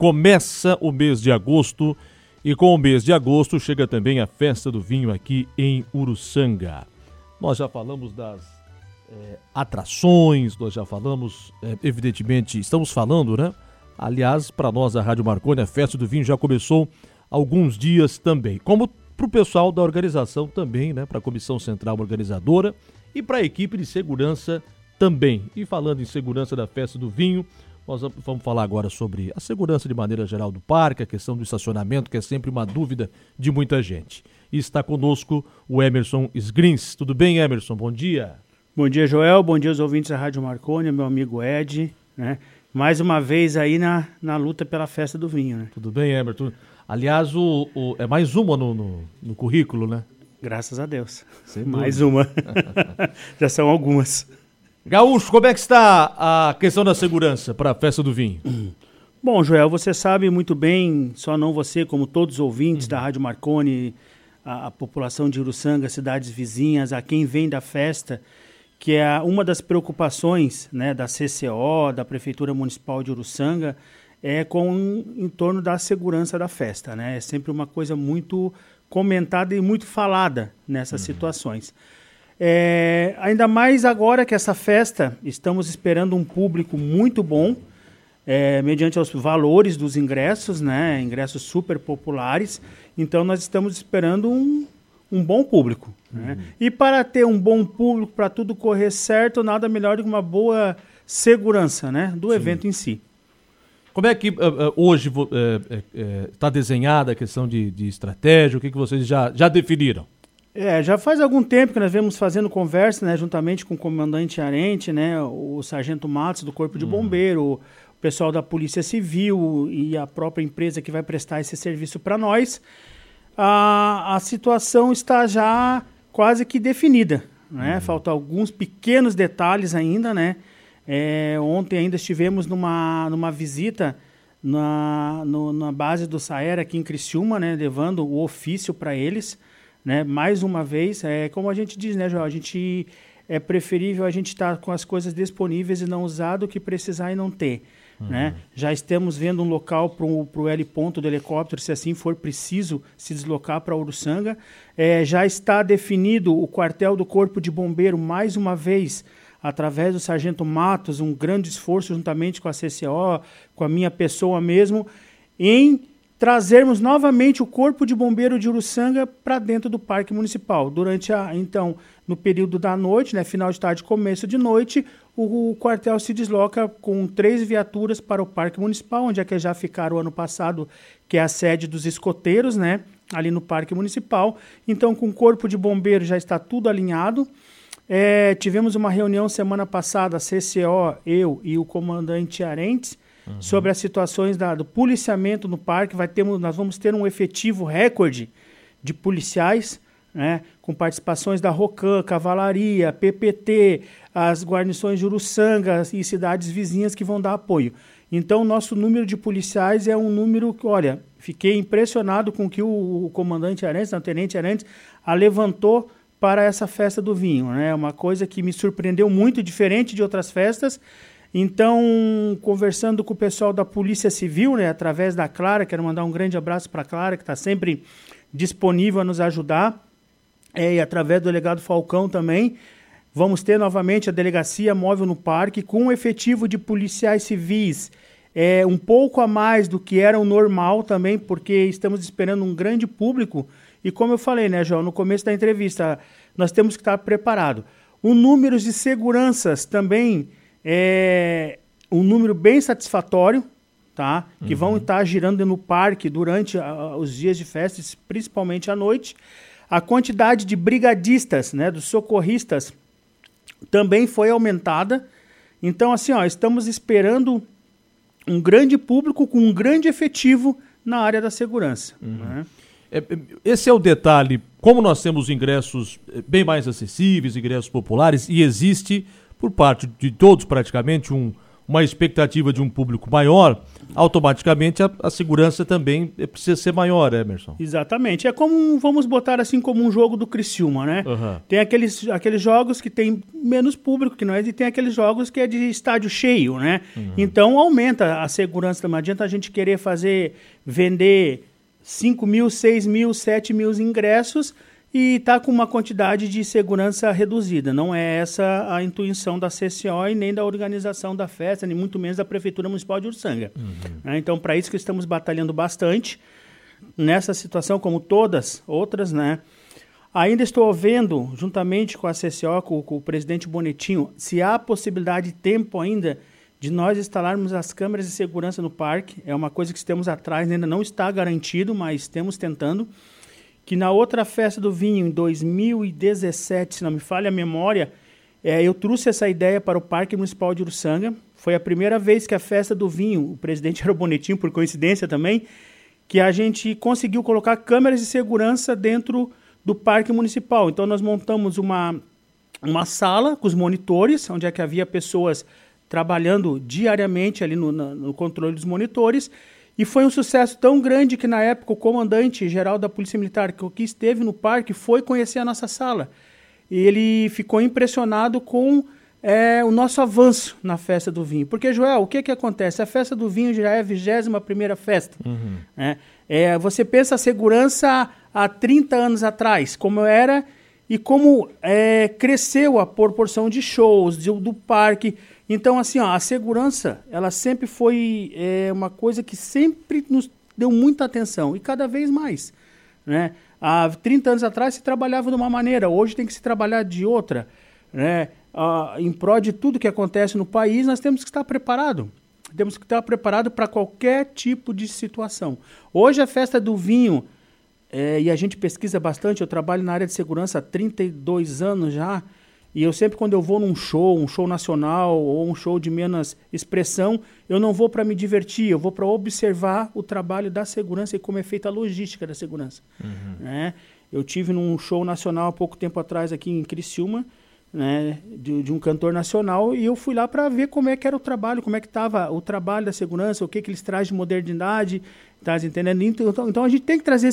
começa o mês de agosto e com o mês de agosto chega também a Festa do Vinho aqui em Uruçanga. Nós já falamos das atrações, nós já falamos, evidentemente, estamos falando, né? Aliás, para nós, a Rádio Marconi, a Festa do Vinho já começou há alguns dias também. Como para o pessoal da organização também, né? Para a Comissão Central Organizadora e para a equipe de segurança também. E falando em segurança da Festa do Vinho, nós vamos falar agora sobre a segurança de maneira geral do parque, a questão do estacionamento, que é sempre uma dúvida de muita gente. E está conosco o Emerson Sgrins. Tudo bem, Emerson? Bom dia. Bom dia, Joel. Bom dia aos ouvintes da Rádio Marconi, meu amigo Ed, né? Mais uma vez aí na luta pela Festa do Vinho, né? Tudo bem, Emerson? Aliás, é mais uma no currículo, né? Graças a Deus. Mais uma. Já são algumas. Gaúcho, como é que está a questão da segurança para a Festa do Vinho? Bom, Joel, você sabe muito bem, só não você, como todos os ouvintes da Rádio Marconi, a população de Uruçanga, cidades vizinhas, a quem vem da festa, que é uma das preocupações, né, da CCO, da Prefeitura Municipal de Uruçanga, em torno da segurança da festa, né? É sempre uma coisa muito comentada e muito falada nessas situações. Ainda mais agora que essa festa, estamos esperando um público muito bom, mediante os valores dos ingressos, né? Ingressos super populares. Então nós estamos esperando um bom público, né? E para ter um bom público, para tudo correr certo, nada melhor do que uma boa segurança, né, do evento em si. Como é que hoje está desenhada a questão de estratégia? O que vocês já definiram? Já faz algum tempo que nós vemos fazendo conversa, né, juntamente com o comandante Arente, né, o sargento Matos do Corpo de Bombeiro, o pessoal da Polícia Civil e a própria empresa que vai prestar esse serviço para nós. A situação está já quase que definida, né? Faltam alguns pequenos detalhes ainda, né? Ontem ainda estivemos numa visita na base do Saera aqui em Criciúma, né? Levando o ofício para eles, né? Mais uma vez, como a gente diz, né, Joel? É preferível a gente estar com as coisas disponíveis e não usar do que precisar e não ter. Né? Já estamos vendo um local para o heliponto do helicóptero, se assim for preciso se deslocar para Uruçanga. Já está definido o quartel do Corpo de Bombeiro, mais uma vez, através do sargento Matos, um grande esforço juntamente com a CCO, com a minha pessoa mesmo, em trazermos novamente o Corpo de Bombeiro de Uruçanga para dentro do Parque Municipal. Durante então, no período da noite, né, final de tarde, começo de noite, o quartel se desloca com 3 viaturas para o Parque Municipal, onde é que já ficaram o ano passado, que é a sede dos escoteiros, né, ali no Parque Municipal. Então, com o Corpo de Bombeiro já está tudo alinhado. Tivemos uma reunião semana passada, a CCO, eu e o comandante Arentes, sobre as situações do policiamento no parque. Nós vamos ter um efetivo recorde de policiais, né, com participações da Rocan, Cavalaria, PPT, as guarnições de Uruçanga e cidades vizinhas que vão dar apoio. Então, o nosso número de policiais é um número que, olha, fiquei impressionado com o que o comandante Arantes, o tenente Arantes, levantou para essa Festa do Vinho, né? Uma coisa que me surpreendeu muito, diferente de outras festas. Então, conversando com o pessoal da Polícia Civil, né, através da Clara, quero mandar um grande abraço para a Clara, que está sempre disponível a nos ajudar, e através do delegado Falcão também, vamos ter novamente a delegacia móvel no parque, com um efetivo de policiais civis um pouco a mais do que era o normal também, porque estamos esperando um grande público, e como eu falei, né, João, no começo da entrevista, nós temos que estar preparados. O número de seguranças também um número bem satisfatório, tá? Que vão estar girando no parque durante os dias de festa, principalmente à noite. A quantidade de brigadistas, né, dos socorristas, também foi aumentada. Então, assim, estamos esperando um grande público com um grande efetivo na área da segurança. Né? Esse é o detalhe. Como nós temos ingressos bem mais acessíveis, ingressos populares, e existe, por parte de todos praticamente, um uma expectativa de um público maior, automaticamente a segurança também precisa ser maior, Emerson. Exatamente. É como, vamos botar assim, como um jogo do Criciúma, né? Uhum. Tem aqueles jogos que tem menos público, que não é, e tem aqueles jogos que é de estádio cheio, né? Uhum. Então aumenta a segurança, não adianta a gente querer vender 5 mil, 6 mil, 7 mil ingressos e tá com uma quantidade de segurança reduzida. Não é essa a intuição da CCO e nem da organização da festa, nem muito menos da Prefeitura Municipal de Uruçanga. Uhum. Então, para isso que estamos batalhando bastante nessa situação, como todas outras, né? Ainda estou vendo, juntamente com a CCO, com o presidente Bonetinho, se há possibilidade de tempo ainda de nós instalarmos as câmeras de segurança no parque. É uma coisa que estamos atrás, ainda não está garantido, mas estamos tentando. Que na outra festa do vinho, em 2017, se não me falha a memória, eu trouxe essa ideia para o Parque Municipal de Uruçanga. Foi a primeira vez que a festa do vinho, o presidente era o Bonetinho, por coincidência também, que a gente conseguiu colocar câmeras de segurança dentro do Parque Municipal. Então nós montamos uma sala com os monitores, onde é que havia pessoas trabalhando diariamente ali no controle dos monitores. E foi um sucesso tão grande que, na época, o comandante-geral da Polícia Militar, que esteve no parque, foi conhecer a nossa sala. E ele ficou impressionado com o nosso avanço na festa do vinho. Porque, Joel, o que acontece? A festa do vinho já é a 21ª festa. Uhum. Né? Você pensa a segurança há 30 anos atrás, como era, e como cresceu a proporção de shows, do parque. Então, assim, a segurança, ela sempre foi uma coisa que sempre nos deu muita atenção, e cada vez mais, né? Há 30 anos atrás se trabalhava de uma maneira, hoje tem que se trabalhar de outra, né? Em prol de tudo que acontece no país, nós temos que estar preparados. Temos que estar preparados para qualquer tipo de situação. Hoje a festa do vinho, e a gente pesquisa bastante, eu trabalho na área de segurança há 32 anos já, e eu sempre, quando eu vou num show, um show nacional ou um show de menos expressão, eu não vou para me divertir, eu vou para observar o trabalho da segurança e como é feita a logística da segurança. Uhum. Né? Eu tive num show nacional há pouco tempo atrás aqui em Criciúma, né, de um cantor nacional, e eu fui lá para ver como é que era o trabalho, como é que estava o trabalho da segurança, o que eles trazem de modernidade, tá entendendo? Então a gente tem que trazer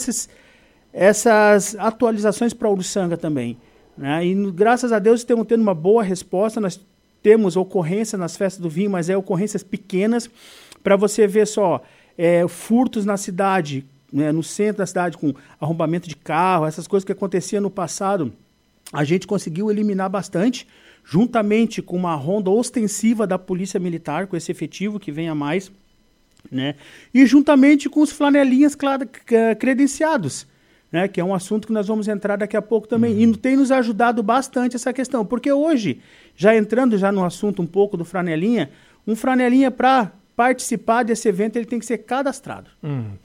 essas atualizações para a Uruçanga também. Né? E graças a Deus estamos tendo uma boa resposta. Nós temos ocorrência nas festas do vinho, mas ocorrências pequenas, para você ver só, furtos na cidade, né, no centro da cidade, com arrombamento de carro, essas coisas que aconteciam no passado, a gente conseguiu eliminar bastante, juntamente com uma ronda ostensiva da Polícia Militar, com esse efetivo que vem a mais, né? E juntamente com os flanelinhas credenciados, né, que é um assunto que nós vamos entrar daqui a pouco também. E tem nos ajudado bastante essa questão, porque hoje, já entrando no assunto um pouco do flanelinha, um flanelinha para participar desse evento, ele tem que ser cadastrado.